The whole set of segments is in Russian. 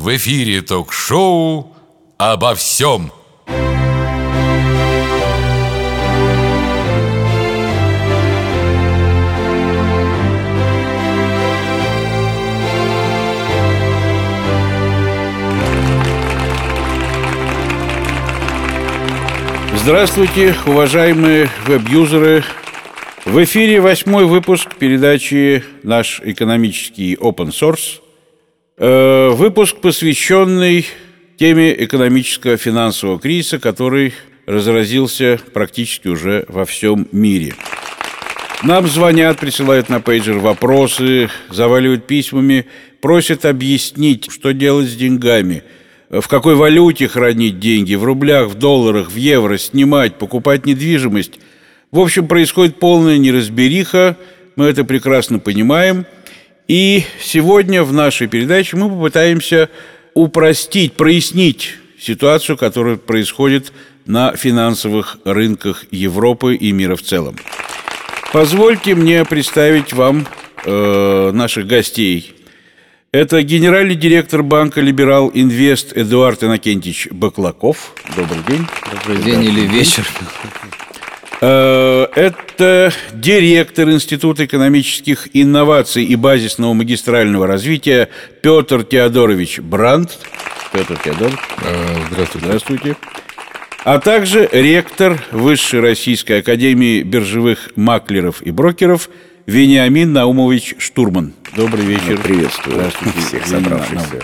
В эфире ток-шоу «Обо всем». Здравствуйте, уважаемые веб-юзеры! В эфире 8-й выпуск передачи «Наш экономический Open Source». Выпуск, посвященный теме экономического финансового кризиса, который разразился практически уже во всем мире. Нам звонят, присылают на пейджер вопросы, заваливают письмами, просят объяснить, что делать с деньгами, в какой валюте хранить деньги, в рублях, в долларах, в евро, снимать, покупать недвижимость. В общем, происходит полная неразбериха, мы это прекрасно понимаем. И сегодня в нашей передаче мы попытаемся упростить, прояснить ситуацию, которая происходит на финансовых рынках Европы и мира в целом. Позвольте мне представить вам наших гостей. Это генеральный директор банка «Либерал Инвест» Эдуард Иннокентьевич Баклаков. Добрый день. Добрый день или вечер. Это директор Института экономических инноваций и базисного магистрального развития Петр Теодорович Брандт. Петр Теодорович. Здравствуйте. А также ректор Высшей Российской академии биржевых маклеров и брокеров Вениамин Наумович Штурман. Добрый вечер. Приветствую. Здравствуйте Всех собравшихся.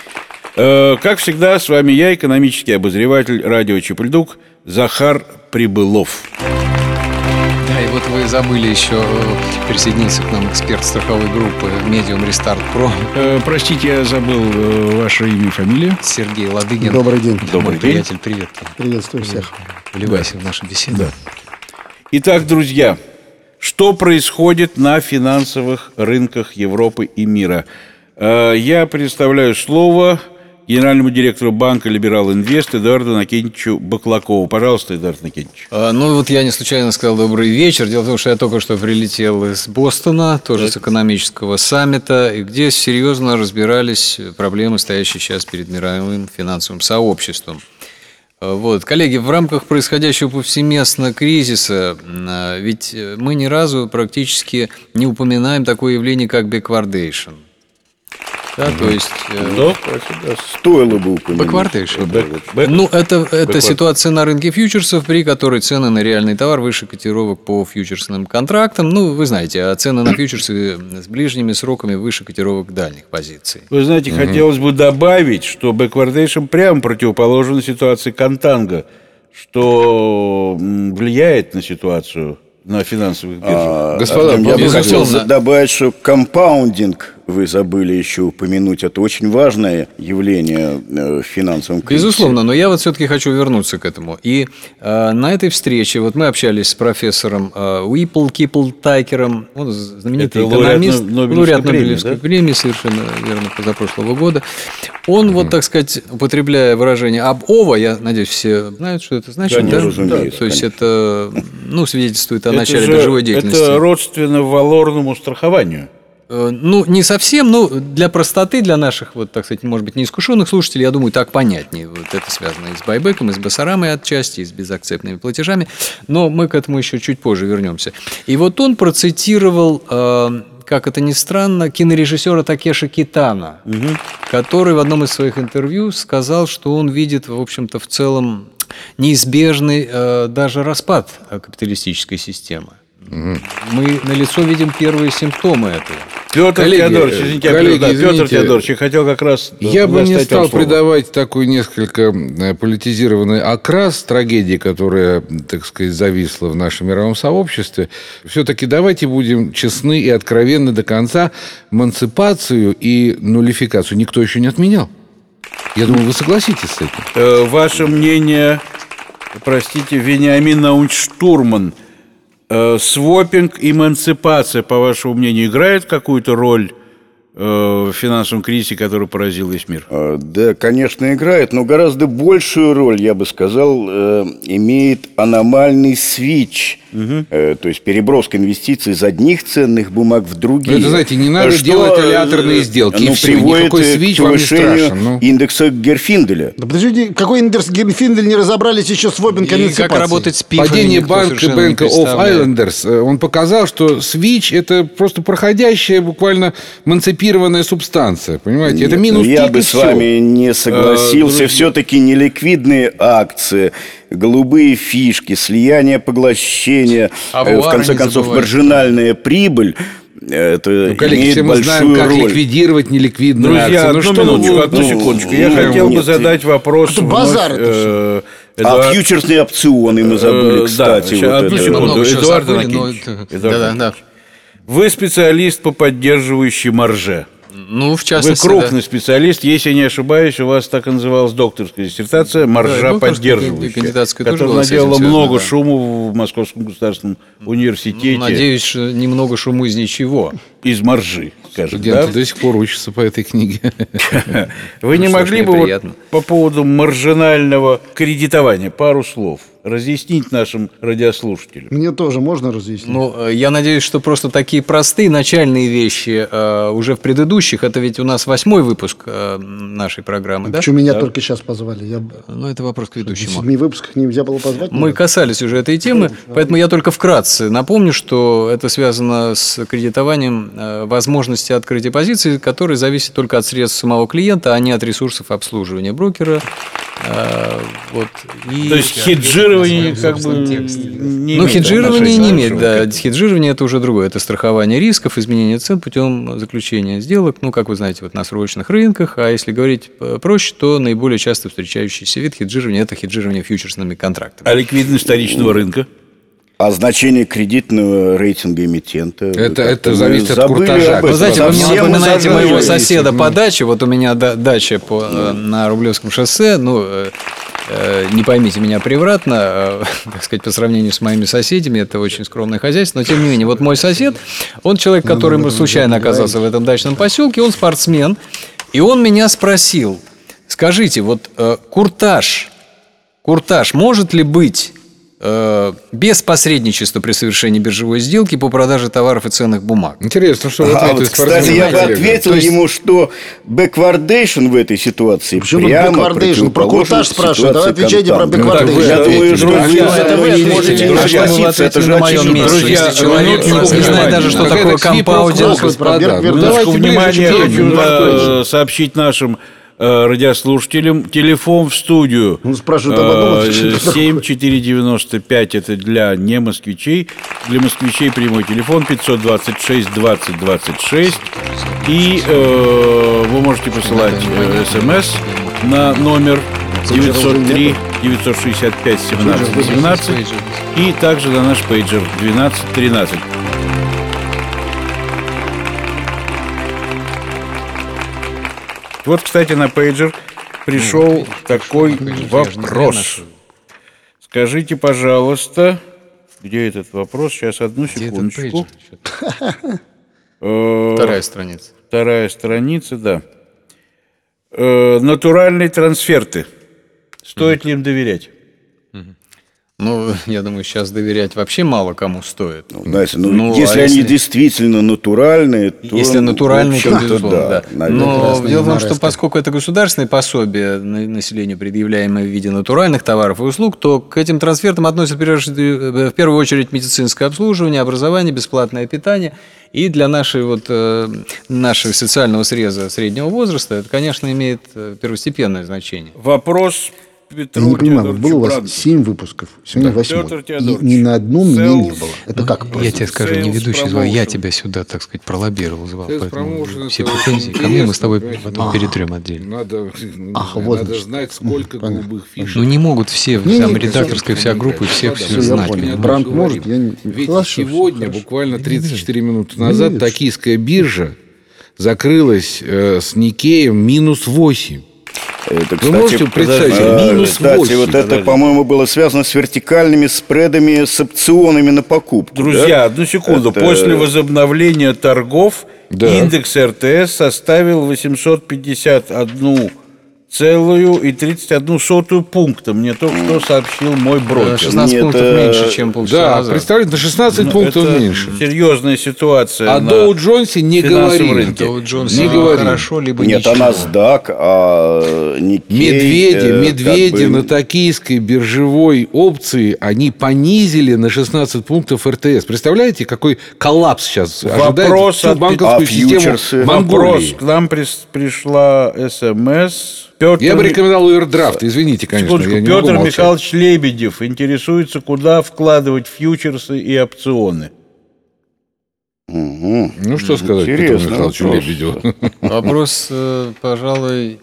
Как всегда, с вами я, экономический обозреватель радио Чепельдук Захар Прибылов. Да, и вот вы забыли еще присоединиться к нам эксперт страховой группы Medium Restart Pro. Простите, я забыл ваше имя и фамилию. Сергей Ладыгин. Добрый день. Добрый приятель, привет. Приветствую всех. Вливайся в нашу беседу. Да. Итак, друзья, что происходит на финансовых рынках Европы и мира? Я предоставляю слово генеральному директору банка «Либерал Инвест» Эдуарду Иннокентьевичу Баклакову. Пожалуйста, Эдуард Иннокентьевич. Ну вот я не случайно сказал добрый вечер. Дело в том, что я только что прилетел из Бостона, тоже с экономического саммита, где серьезно разбирались проблемы, стоящие сейчас перед мировым финансовым сообществом. Вот, коллеги, в рамках происходящего повсеместно кризиса, ведь мы ни разу практически не упоминаем такое явление, как бэквардейшн. Да, то есть... Стоило бы упомянуть. Бэквардейшн. Ну, это ситуация на рынке фьючерсов, при которой цены на реальный товар выше котировок по фьючерсным контрактам. Ну, вы знаете, а цены на фьючерсы с ближними сроками выше котировок дальних позиций. Вы знаете, хотелось бы добавить, что бэквардейшн прямо противоположен ситуации контанго, что влияет на ситуацию на финансовых биржах. Господа, я бы хотел добавить, что компаундинг вы забыли еще упомянуть. Это очень важное явление в финансовом кризисе. Безусловно, но я вот все-таки хочу вернуться к этому. И на этой встрече вот мы общались с профессором Кипл-Тайкером, он знаменитый экономист, лауреат Нобелевской премии, совершенно верно, позапрошлого года. Он, вот, так сказать, употребляя выражение «об-ова», я надеюсь, все знают, что это значит, конечно, да? Разумеется, то есть это, свидетельствует о Это начале же, биржевой деятельности. Это родственно валорному страхованию. Ну, не совсем, но для простоты, для наших, вот, так сказать, может быть, неискушенных слушателей, я думаю, так понятнее. Вот это связано и с байбеком, и с басарамой отчасти, и с безакцептными платежами. Но мы к этому еще чуть позже вернемся. И вот он процитировал, как это ни странно, кинорежиссера Такеши Китано, который в одном из своих интервью сказал, что он видит, в общем-то, в целом неизбежный даже распад капиталистической системы. Мы налицо видим первые симптомы этого. Петр Теодорович, извините, Петр Теодорович, я хотел как раз... Я бы не стал придавать такой несколько политизированный окрас трагедии, которая, так сказать, зависла в нашем мировом сообществе. Все-таки давайте будем честны и откровенны до конца. Эмансипацию и нулификацию никто еще не отменял. Я думаю, вы согласитесь с этим. Ваше мнение, простите, Вениамин Наумович Штурман, свопинг, эмансипация, по вашему мнению, играет какую-то роль в финансовом кризисе, который поразил весь мир? Да, конечно, играет, но гораздо большую роль, я бы сказал, имеет аномальный свич. То есть переброска инвестиций из одних ценных бумаг в другие. Это, знаете, не надо делать аллиаторные сделки. И все, никакой свич вам не страшен. Индекса Герфинделя. Да подождите, какой индекс Герфиндель, не разобрались еще с Вобин-коммуниципацией. И как работать с пифами. Падение Банка оф Айлендерс, он показал, что свич – это просто проходящая, буквально эмансипированная субстанция. Понимаете? Это минус я тик, бы и с все. вами не согласился. Все-таки неликвидные акции, голубые фишки, слияние, поглощение, в конце концов, маржинальная прибыль. Это коллеги, имеет все мы большую знаем, как роль. ликвидировать неликвидные Друзья, акции. одну секундочку. Я хотел бы задать вопрос. Это базар, это А фьючерсные опционы мы забыли, кстати. Да, вот одну это. секунду. Эдуард забыли, Анакиевич. Да. Вы специалист по поддерживающей марже. Ну, в Вы частности, крупный специалист, если я не ошибаюсь, у вас так и называлась докторская диссертация «Маржа поддерживающая», кандидатская тоже которая была с этим наделала связана, много да. шуму в Московском государственном университете. Надеюсь, что немного шуму из ничего. Из маржи, скажем, Студенты да? до сих пор учатся по этой книге. Вы не Ну, что ж, могли мне бы вот приятно. по поводу маржинального кредитования пару слов разъяснить нашим радиослушателям? Мне тоже можно разъяснить? Ну, я надеюсь, что просто такие простые начальные вещи уже в предыдущих. Это ведь у нас 8-й выпуск нашей программы, да? Почему меня только сейчас позвали? Ну, это вопрос к В ведущему. 7 выпусках нельзя было позвать? Мы касались уже этой темы, поэтому я только вкратце напомню, что это связано с кредитованием возможности открытия позиций, которые зависят только от средств самого клиента, а не от ресурсов обслуживания брокера. Вот. И... То есть хеджирование как бы не Ну, имеет хеджирование не отношения имеет, да. к этому. Хеджирование – это уже другое. Это страхование рисков, изменение цен путем заключения сделок, ну, как вы знаете, вот на срочных рынках. А если говорить проще, то наиболее часто встречающийся вид хеджирования – это хеджирование фьючерсными контрактами. А ликвидность вторичного рынка? А значение кредитного рейтинга эмитента? Это мы зависит от забыли куртажа. об этом. Вы знаете, вы мне Совсем напоминаете мы моего зажали. соседа по даче. Вот у меня дача на Рублевском шоссе. Ну, не поймите меня превратно, так сказать, по сравнению с моими соседями, это очень скромное хозяйство. Но, тем не менее, вот мой сосед, он человек, который случайно оказался в этом дачном поселке, он спортсмен. И он меня спросил, скажите, вот куртаж может ли быть без посредничества при совершении биржевой сделки по продаже товаров и ценных бумаг? Интересно, что вы А вот, ответите. кстати, я бы спортсмену. ответил То есть- ему, что бэквардейшн в этой ситуации Почему тут прямо бэквардейшн? Про противоположен куртаж спрашивают. Давай ситуации отвечайте про контанта. бэквардейшн. Я думаю, что Друзья, вы это этого вы не ответите, можете друзья, согласиться. Это же на моем очевидно. месте. Друзья, Если человек минутку не знает внимания. даже, что Какая-то такое ксипрокурор. компаудинг. Про Давайте Минутку ближе внимания, к теме. хочу сообщить радиослушателям. Телефон в студию. Он спрашивает об одном, отвечает о другом. 7495 это для не москвичей. Для москвичей прямой телефон 526 20 26. И вы можете посылать смс на номер 903 965 17 17 и также на наш пейджер 12 13. Вот, кстати, на пейджер пришел такой вопрос. Скажите, пожалуйста, где этот вопрос? Сейчас, одну Где этот секундочку. пейджер? Вторая страница. Вторая страница, да. Натуральные трансферты. Стоит ли им доверять? Ну, я думаю, сейчас доверять вообще мало кому стоит. Знаете, Ну, если а они если- действительно натуральные, то, Если натуральные, в то общем-то, безусловно, да. наверное. Но Красные дело в том, что Морески. поскольку это государственное пособие населению, предъявляемое в виде натуральных товаров и услуг, то к этим трансфертам относят в первую очередь медицинское обслуживание, образование, бесплатное питание. И для нашего социального среза среднего возраста это, конечно, имеет первостепенное значение. Вопрос Я Петру не понимаю, вот было у вас Теодоровичу 7 выпусков, сегодня Петр 8. И Теодорович. ни на одном меня не Селс. было. Это как? Я тебе скажу, не Sales ведущий звал, я promotion. тебя сюда, так сказать, пролоббировал, звал. Sales Поэтому promotion все это претензии очень ко мне мы с тобой интересно, потом понимаете? перетрем отдельно. Вот Надо значит. знать, сколько голубых фишек. Ну не могут все, Не, там не, редакторская вся группа, и все Всё, все я знать. понял. понимаешь? Бранд может, я не- Ведь Хорошо, сегодня, хорошо. буквально 34 минуты назад, видишь. токийская биржа закрылась с Никеем минус 8. Это, Вы можете представить, минус кстати, 8. вот это, по-моему, было связано с вертикальными спредами, с опционами на покупку. Друзья, да? одну секунду. Это- После возобновления торгов Да. Индекс РТС составил 851,31 пункта. Мне только что сообщил мой брокер. 16 Нет, пунктов меньше, чем полчаса Да, назад. представляете, на 16 пунктов Это меньше. серьезная ситуация. О на Доу Джонсе не финансовом говорили. рынке. Доу Джонс Не либо говори. хорошо, либо Нет, ничего. а NASDAQ, а Nikkei, Медведи на токийской биржевой опции они понизили на 16 пунктов РТС. Представляете, какой коллапс сейчас ожидает Вопрос всю от- банковскую а систему фьючерсы? Монголии? Вопрос. К нам пришла СМС. Петр Я бы рекомендовал овердрафт, извините, конечно. Секундочку. Я не могу Петр молчать. Михайлович Лебедев интересуется, куда вкладывать фьючерсы и опционы. Ну, что сказать Петру Интересный Михайловичу вопрос. Лебедеву? Вопрос, пожалуй...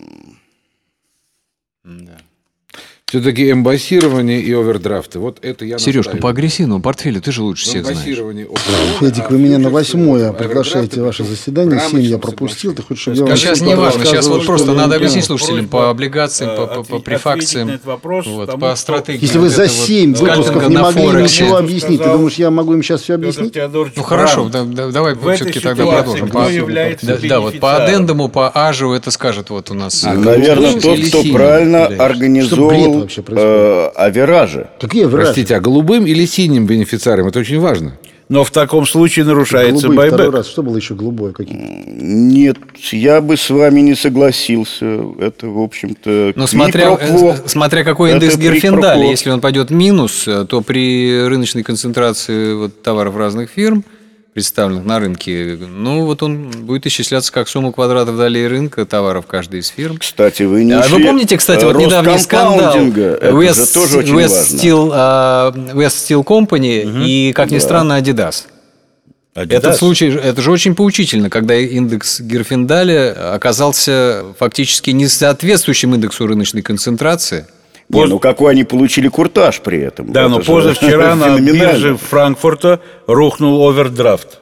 Все-таки эмбассирование и овердрафты. Вот это я Сереж, ну настаиваю. по агрессивному портфелю ты же лучше всех знаешь. Эмбассирование Эдик, вы меня на 8-е приглашаете ваше заседание, 7 я пропустил. Ты хочешь, чтобы я вам Сейчас что-то не важно, сейчас рассказывал, вот что просто ли? надо Я не объяснить понял. слушателям по облигациям, по префакциям, ответить на этот вопрос вот, тому, по кто- стратегии. Если вы вот за это вот 7 выпусков скальпинга не на могли Форексе. ничего объяснить, ты думаешь, я могу им сейчас все Петр объяснить? Теодорович Ну хорошо, Бран. давай В этой все-таки тогда ситуации продолжим. кто является Да, вот по бенефициаром? аддендуму, по ажу это скажет вот у нас. Наверное, голубым тот, или кто синим правильно являешься? Что организовал бред вообще происходит? авиражи. Какие вражи? Простите, а голубым или синим бенефициаром? Это очень важно. Но в таком случае нарушается Голубые второй байбек. раз. Что было еще голубое? Какие? Нет, я бы с вами не согласился. Это, в общем-то, Но квик-про-кво. смотря какой Это индекс Герфиндаля, квик-про-кво. если он пойдет в минус, то при рыночной концентрации вот товаров разных фирм, представленных на рынке, ну вот он будет исчисляться как сумма квадратов долей рынка товаров каждой из фирм. Кстати, вы не А вы ушли. помните, кстати, вот недавний скандал Роскомпаундинга, это же тоже очень важно. West Steel Company и, как ни странно, Adidas. Adidas. Этот случай, это же очень поучительно, когда индекс Герфиндаля оказался фактически не соответствующим индексу рыночной концентрации. Не, ну какой они получили куртаж при этом. Да, но Это же позавчера на феноменально. бирже Франкфурта рухнул овердрафт.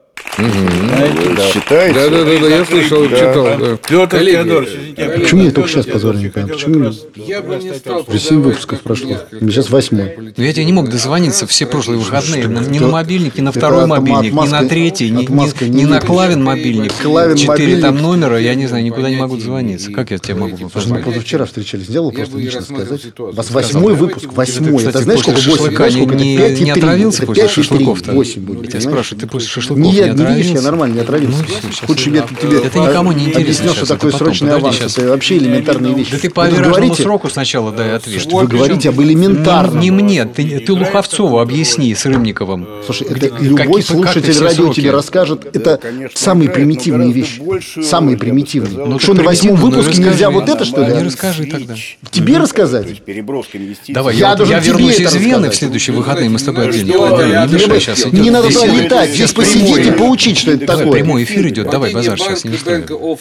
Знаете, да. Считается? Да, я слышал, читал. Да. Петр Коллеги, Теодорович, извините, Почему я только сейчас позвонил, не понимаю? Почему Я бы не стал уже 7 выпусков прошло? Сейчас 8-й. Но я тебе не мог дозвониться все прошлые выходные. Ни на мобильник, ни на Это второй отмазка- мобильник, ни на третий, отмазка ни на не Клавин мобильник. Клавин 4 там мобильник. номера, я не знаю, никуда не могу дозвониться. Как я тебе могу Слушай, мы позвонить? позавчера встречались, сделал Я просто бы не лично рассматривал сказать. ситуацию. У вас Сказал, 8-й давайте выпуск, будем- 8-й. Кстати, Это знаешь, после сколько 8? шашлыка Знаешь, сколько это? не 5,3. отравился Это после 5,3, шашлыков-то? 8 будет. Я тебя понимаешь? спрашиваю, ты после шашлыков Нет, не не видишь, я отравился? нормально не отравился. Ну, всё, сейчас Хочешь, я- я тебе Это никому не интересно объяснил, сейчас, что это такое потом, срочный подожди, аванс. сейчас. Это вообще элементарные вещи. Да ты по Вы тут авиражному говорите- сроку сначала дай ответ. Вы говорите об элементарном. Не мне, ты Луховцову объясни с Рымниковым. Слушай, это Какие- любой как ты слушатель все радио сроки? тебе расскажет. Это конечно, самые играет, но примитивные гораздо вещи. большую Самые роль, я бы примитивные. сказал. Ну что, на 8-м примитивно, ну выпуске расскажи. нельзя вот это, что Не ли? расскажи тогда. Тебе рассказать? Переброска инвестиций. Давай, Я я должен тебе вернусь это из Вены рассказать. в следующие выходные, мы с тобой отдельно Что? поговорим. Я Не мешай, Мне сейчас не идет надо беседа. туда летать, здесь посидеть и поучить, что это Давай, такое. прямой эфир идет, давай, базар сейчас не устраивай.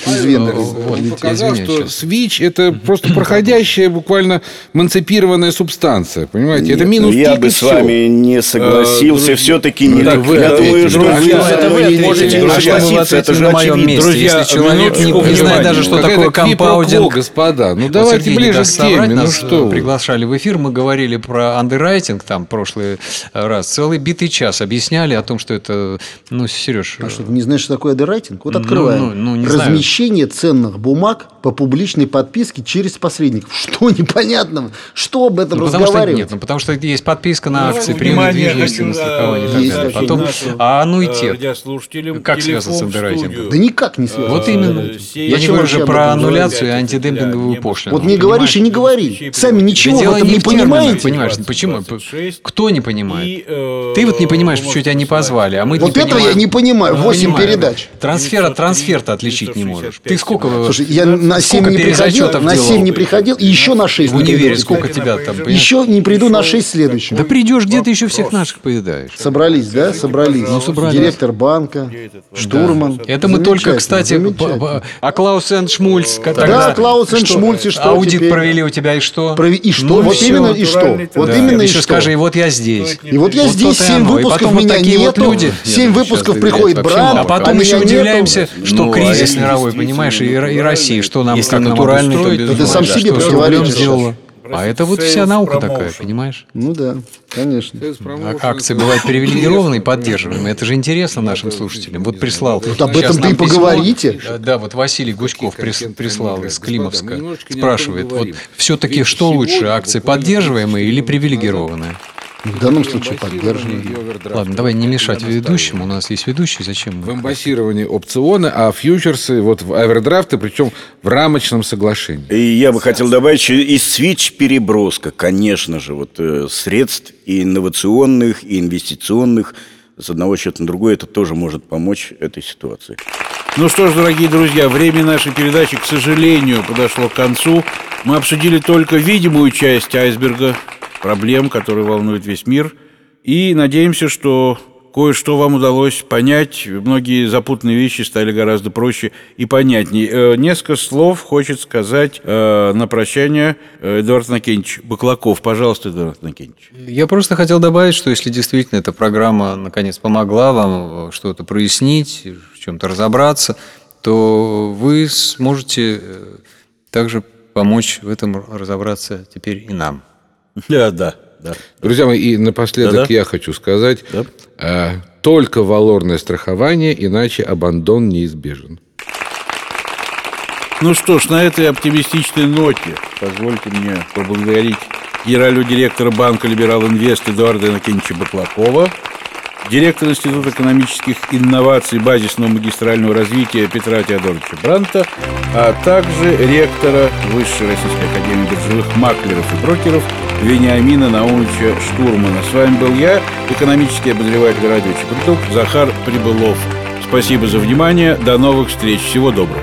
Он я показал, извиняюсь что сейчас. свич – это просто проходящая, буквально эмансипированная субстанция. Понимаете? Это минус Я пик и бы с всё. вами не согласился. Все-таки не так. вы Я думаю, что друзья, вы это вы можете ответите, не друзья, согласиться. Это же на моем очевидно. месте. Друзья, Если человек минуточку не знает внимания. даже, что Какая-то такое квипрокво, компаудинг. господа. Ну, Вот давайте Сергей не ближе даст к теме. соврать, Ну, нас что вы. приглашали в эфир, мы говорили про андеррайтинг там прошлый раз. Целый битый час объясняли о том, что это... Ну, Сереж... А что, ты не знаешь, что такое underwriting? Вот открываем. ну, не знаю. Размещение ценных бумаг по публичной подписке через посредников. Что непонятного? Что об этом Ну, потому что разговаривать? нет, ну, потому что есть подписка на акции, прием Внимание, недвижимости, хочу, на страхование и так есть далее. сообщение Потом нашим, аннуитет. радиослушателям. Как связано с Телефон в андеррайтингом? студию. Да никак не связано. Вот именно. Я не Зачем говорю вообще же об про этом аннуляцию и говорить? антидемпинговую Да, пошлину. Вот не говоришь и не говори. Сами ничего в Дело этом не в терминах, понимаете. понимаешь, почему? 26. Кто не понимает? И, Ты вот не понимаешь, почему тебя не позвали, а мы Вот не этого я понимаем. не понимаю. Мы 8 понимаем. передач. Трансфер от трансферта отличить не можешь. Ты сколько Слушай, я на 7 сколько не приходил, перезачетов на делал? 7 не приходил, и еще на 6 в не универе? приду. Сколько тебя там? понимаешь? Еще не приду на 6 следующих. Да придешь, где ты еще всех наших повидаешь. Собрались, да? Собрались. Ну, собрались. Директор банка, штурман. Это мы только, Замечательно, кстати, замечательно. а Клаус энд Шмульц, Да, Клаус энд Шмульц, и что аудит теперь? провели у тебя, и что? И что? Ну, Вот всё. именно и что? Вот Да. именно и Еще что? скажи, и вот я здесь. И вот я Вот здесь, то-то и 7 оно. И выпусков потом вот меня такие вот нету, люди. 7 выпусков приходит Бран, А потом меня еще нету. удивляемся, что Ну, кризис а если мировой, понимаешь, и Россия, что нам Если как нам натуральный, обустроить, то то ты сам себе что с противоречишь рублем сейчас. сделала. А это вот вся наука такая, понимаешь? Ну да, конечно. А акции бывают привилегированные и поддерживаемые. Это же интересно нашим слушателям. Вот прислал. Вот об сейчас этом-то нам и поговорите. письмо. Да, вот Василий Гучков прислал из Климовска. немножечко не Спрашивает, вот говорим. все-таки что лучше, акции поддерживаемые или привилегированные? В данном случае поддерживаем. Ладно, давай не мешать ведущему. У нас есть ведущий, зачем В мы? эмбассировании опционы, а фьючерсы вот в овердрафты, причем в рамочном соглашении. И я бы хотел добавить, что и свич-переброска, конечно же, вот средств и инновационных, и инвестиционных с одного счета на другой, это тоже может помочь этой ситуации. Ну что ж, дорогие друзья, время нашей передачи, к сожалению, подошло к концу. Мы обсудили только видимую часть айсберга проблем, которые волнуют весь мир. И надеемся, что кое-что вам удалось понять. Многие запутанные вещи стали гораздо проще и понятнее. Несколько слов хочет сказать на прощание Эдуард Иннокентьевич Баклаков. Пожалуйста, Эдуард Иннокентьевич. Я просто хотел добавить, что если действительно эта программа наконец помогла вам что-то прояснить, в чем-то разобраться, то вы сможете также помочь в этом разобраться теперь и нам. Да. Друзья мои, и напоследок Да-да. я хочу сказать, только валорное страхование, иначе абандон неизбежен. Ну что ж, на этой оптимистичной ноте позвольте мне поблагодарить генерального директора банка «Либерал Инвест» Эдуарда Иннокентьевича Баклакова, директора Института экономических инноваций базисного магистрального развития Петра Теодоровича Бранта, а также ректора Высшей Российской академии биржевых маклеров и брокеров Вениамина Наумовича Штурмана. С вами был я, экономический обозреватель радио «Чепуртук» Захар Прибылов. Спасибо за внимание. До новых встреч. Всего доброго.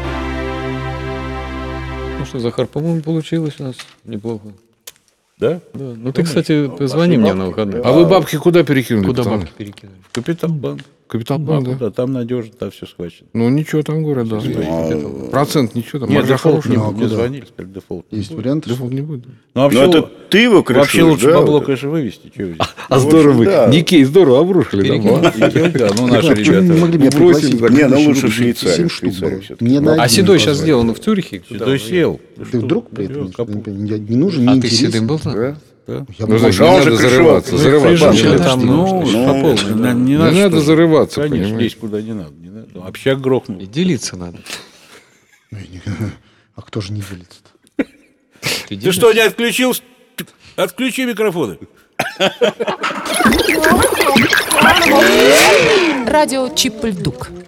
Ну что, Захар, по-моему, получилось у нас неплохо. Да? Да. Ну ты, кстати, позвони мне на выходные. А вы бабки куда перекинули? Куда пацаны? бабки перекинули? Капиталбанк. Капиталбанк, да? Да, там надежно, там все схвачено. Ну, ничего там, говорят, да. Процент ничего там. Нет, маржа дефолт не хорошая. будет. Мне звонили, сказали, дефолт. Есть варианты? Дефолт не будет. Ну, вообще, Но это ты его крышуешь, вообще лучше да, бабло, вот это? конечно, вывести. Чего везти? А здорово вы, да. Никей, здорово обрушили. Да? Да, ну наши Ребят, что вы не ребята. могли меня бросили пригласить? за Не, ну Еще лучше в выпустить Швейцарию. 7 штук Швейцарию брал. всё-таки. Не на А один Седой не сейчас позвали. сделан в Цюрихе. Седой сел. Ты вдруг при этом? Капут. Не нужен, не А ты с интересен. Седым был? Да. Я Ну, бы значит, А не он надо же зарываться. крышевал. Зарываться. Прижимали не там, надо. Ну, по полной, да, не надо что- зарываться, Конечно, понимаешь? лезть куда не надо. Общак грохнул. И делиться надо. А кто же не делится-то? Ты что, не отключил? Отключи микрофоны. Радио Чип-Льдук.